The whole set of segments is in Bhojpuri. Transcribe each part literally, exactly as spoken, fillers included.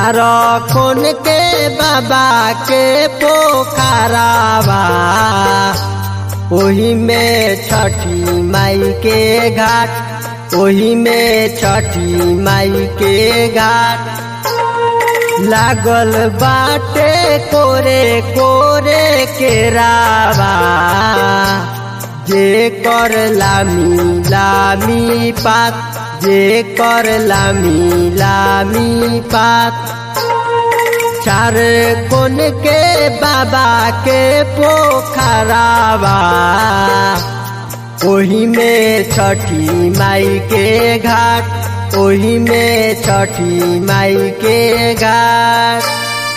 चार कोन के बाबा के पोखरावा ओही में छठी माई के घाट ओही में छठी माई के घाट लागल बाटे कोरे कोरे केरावा जे कर लामी लामी पात जे कर लामी लामी पात चार कोन के बाबा के पोखरावा ओही में छठी माई के घाट ओही में छठी माई के घाट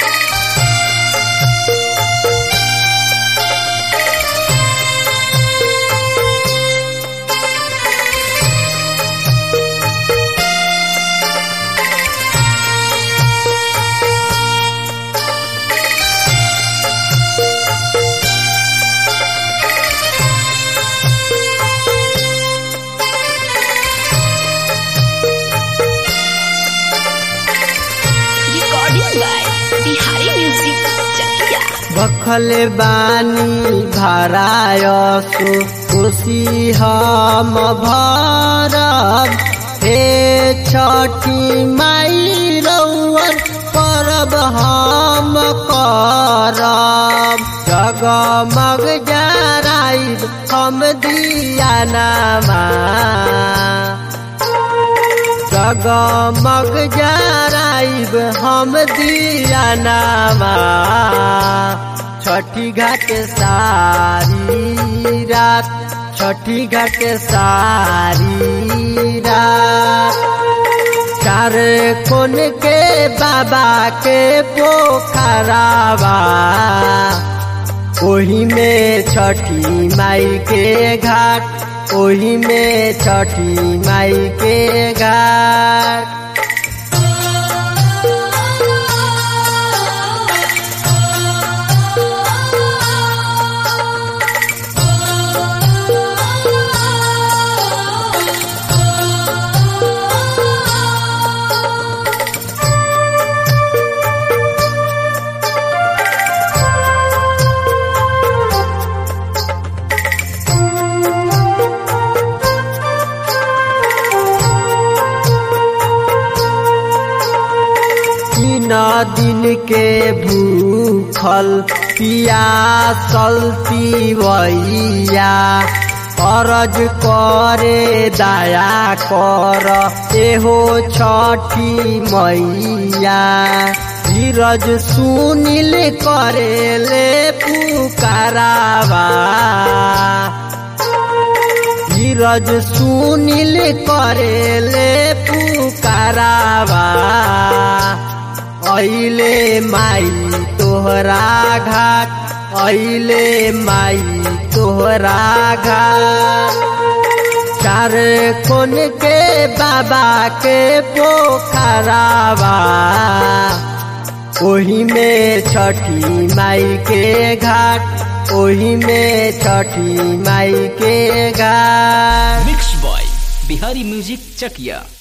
भखल बानी भरायसु खुशी हम भरब हे छठी माई रउअन परब हम करब जगमग जराइब हम दियानमा जगमग जराइब हम दियानमा छठी घाट सारी रात छठी घाट सारी रात चार कोन के बाबा के पोखरावा ओही में छठी माई के घाट ओही में छठी माई के घाट दिन के भूखल पियासल तिवैया अरज करे दया कर एहो छठी मैया धीरज सुनील करेले पुकारावा धीरज सुनील करेले पुकारावा अइले माई तोहरा घाट अइले माई तोहरा घाट चार कोन के बाबा के पोखरावा ओही में छठी माई के घाट ओही में छठी माई के घाट मिक्स बॉय बिहारी म्यूजिक चकिया।